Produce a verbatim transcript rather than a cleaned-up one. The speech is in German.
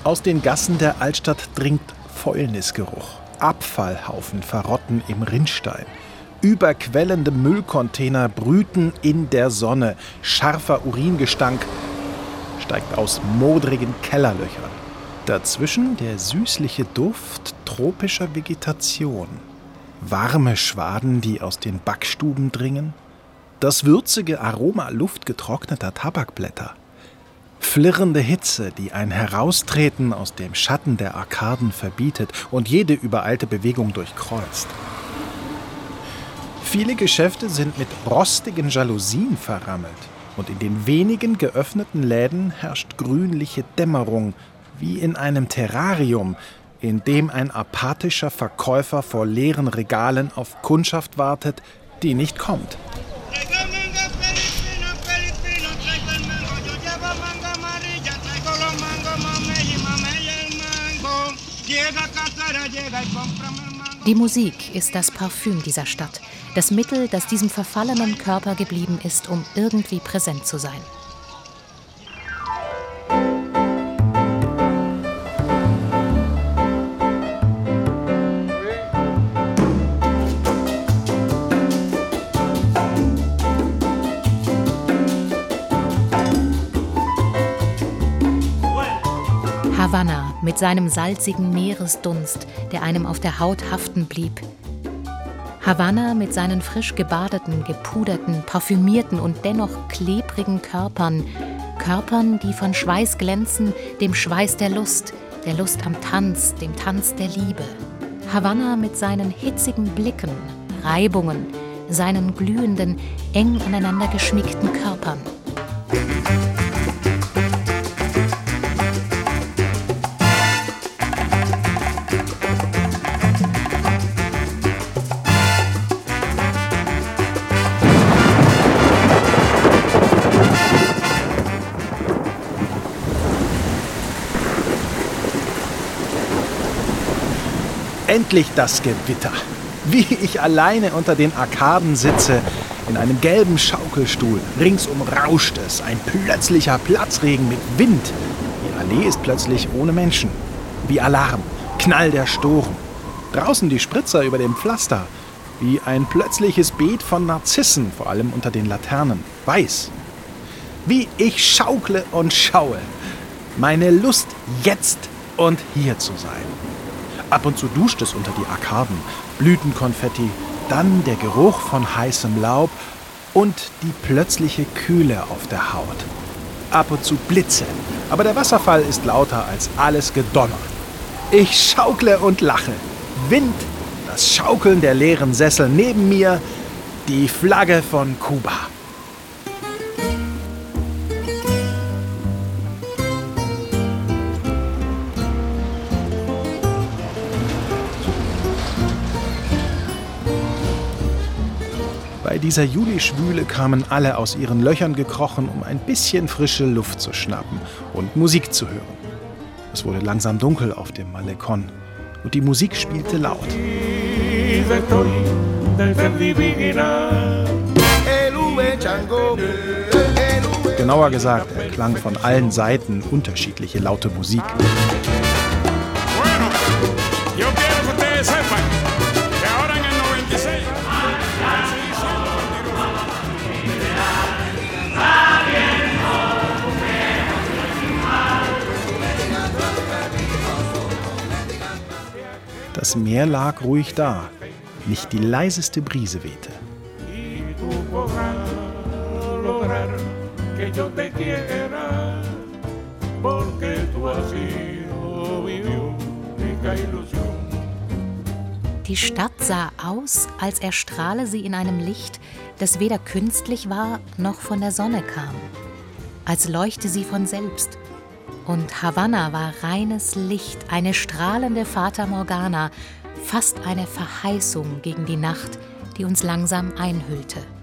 Aus den Gassen der Altstadt dringt Fäulnisgeruch. Abfallhaufen verrotten im Rinnstein. Überquellende Müllcontainer brüten in der Sonne. Scharfer Uringestank steigt aus modrigen Kellerlöchern. Dazwischen der süßliche Duft tropischer Vegetation. Warme Schwaden, die aus den Backstuben dringen. Das würzige Aroma luftgetrockneter Tabakblätter. Flirrende Hitze, die ein Heraustreten aus dem Schatten der Arkaden verbietet und jede übereilte Bewegung durchkreuzt. Viele Geschäfte sind mit rostigen Jalousien verrammelt und in den wenigen geöffneten Läden herrscht grünliche Dämmerung, wie in einem Terrarium, in dem ein apathischer Verkäufer vor leeren Regalen auf Kundschaft wartet, die nicht kommt. Die Musik ist das Parfüm dieser Stadt, das Mittel, das diesem verfallenen Körper geblieben ist, um irgendwie präsent zu sein. Havanna mit seinem salzigen Meeresdunst, der einem auf der Haut haften blieb. Havanna mit seinen frisch gebadeten, gepuderten, parfümierten und dennoch klebrigen Körpern. Körpern, die von Schweiß glänzen, dem Schweiß der Lust, der Lust am Tanz, dem Tanz der Liebe. Havanna mit seinen hitzigen Blicken, Reibungen, seinen glühenden, eng aneinander geschmiegten Körpern. Endlich das Gewitter. Wie ich alleine unter den Arkaden sitze, in einem gelben Schaukelstuhl. Ringsum rauscht es, ein plötzlicher Platzregen mit Wind. Die Allee ist plötzlich ohne Menschen. Wie Alarm, Knall der Storen. Draußen die Spritzer über dem Pflaster. Wie ein plötzliches Beet von Narzissen, vor allem unter den Laternen. Weiß. Wie ich schaukle und schaue. Meine Lust, jetzt und hier zu sein. Ab und zu duscht es unter die Arkaden, Blütenkonfetti, dann der Geruch von heißem Laub und die plötzliche Kühle auf der Haut. Ab und zu Blitze, aber der Wasserfall ist lauter als alles Gedonner. Ich schaukle und lache. Wind, das Schaukeln der leeren Sessel neben mir, die Flagge von Kuba. Bei dieser Julischwüle kamen alle aus ihren Löchern gekrochen, um ein bisschen frische Luft zu schnappen und Musik zu hören. Es wurde langsam dunkel auf dem Malecón und die Musik spielte laut. Genauer gesagt, erklang von allen Seiten unterschiedliche laute Musik. Das Meer lag ruhig da, nicht die leiseste Brise wehte. Die Stadt sah aus, als erstrahle sie in einem Licht, das weder künstlich war, noch von der Sonne kam. Als leuchte sie von selbst. Und Havanna war reines Licht, eine strahlende Fata Morgana, fast eine Verheißung gegen die Nacht, die uns langsam einhüllte.